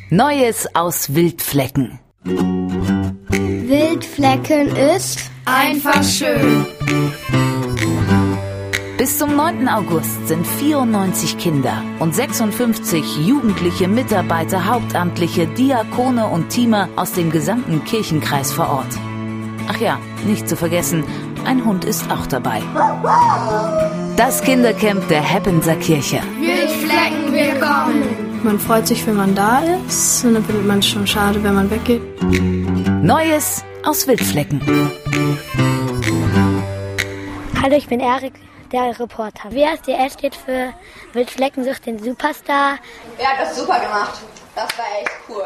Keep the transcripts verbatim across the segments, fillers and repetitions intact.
Neues aus Wildflecken. Wildflecken ist einfach schön. Bis zum neunten August sind vierundneunzig Kinder und sechsundfünfzig jugendliche Mitarbeiter, Hauptamtliche, Diakone und Teamer aus dem gesamten Kirchenkreis vor Ort. Ach ja, nicht zu vergessen, ein Hund ist auch dabei. Das Kindercamp der Heppenser Kirche. Wildflecken willkommen! Man freut sich, wenn man da ist, und dann findet man es schon schade, wenn man weggeht. Neues aus Wildflecken. Hallo, ich bin Erik, der Reporter. W S D S steht für Wildflecken sucht den Superstar. Er hat das super gemacht. Das war echt cool.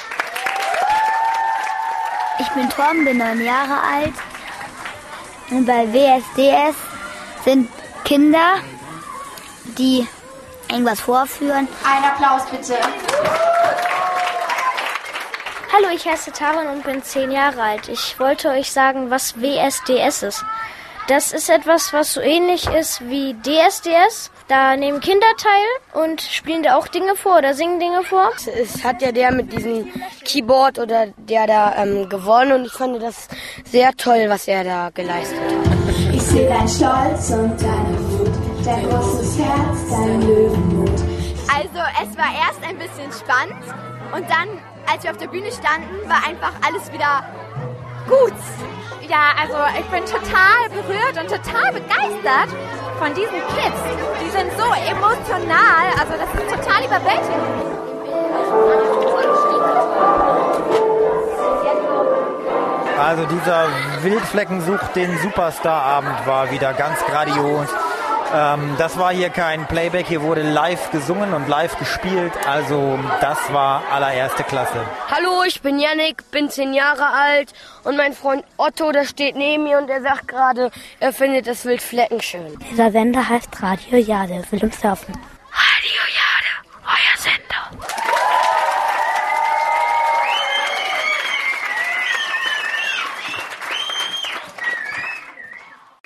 Ich bin Torben, bin neun Jahre alt. Und bei W S D S sind Kinder, die irgendwas vorführen. Ein Applaus bitte. Hallo, ich heiße Taron und bin zehn Jahre alt. Ich wollte euch sagen, was W S D S ist. Das ist etwas, was so ähnlich ist wie D S D S. Da nehmen Kinder teil und spielen da auch Dinge vor oder singen Dinge vor. Es hat ja der mit diesem Keyboard oder der da ähm, gewonnen und ich fand das sehr toll, was er da geleistet hat. Ich sehe deinen Stolz und deine Wut, dein großes Herz, dein Löwenmut. Also es war erst ein bisschen spannend und dann, als wir auf der Bühne standen, war einfach alles wieder gut. Ja, also ich bin total berührt und total begeistert von diesen Kids. Die sind so emotional, also das ist total überwältigend. Also dieser Wildflecken sucht den Superstar-Abend war wieder ganz grandios. Ähm, das war hier kein Playback, hier wurde live gesungen und live gespielt, also das war allererste Klasse. Hallo, ich bin Yannick, bin zehn Jahre alt und mein Freund Otto, der steht neben mir und er sagt gerade, er findet das Wildflecken schön. Dieser Sender heißt Radio Jade, will uns surfen.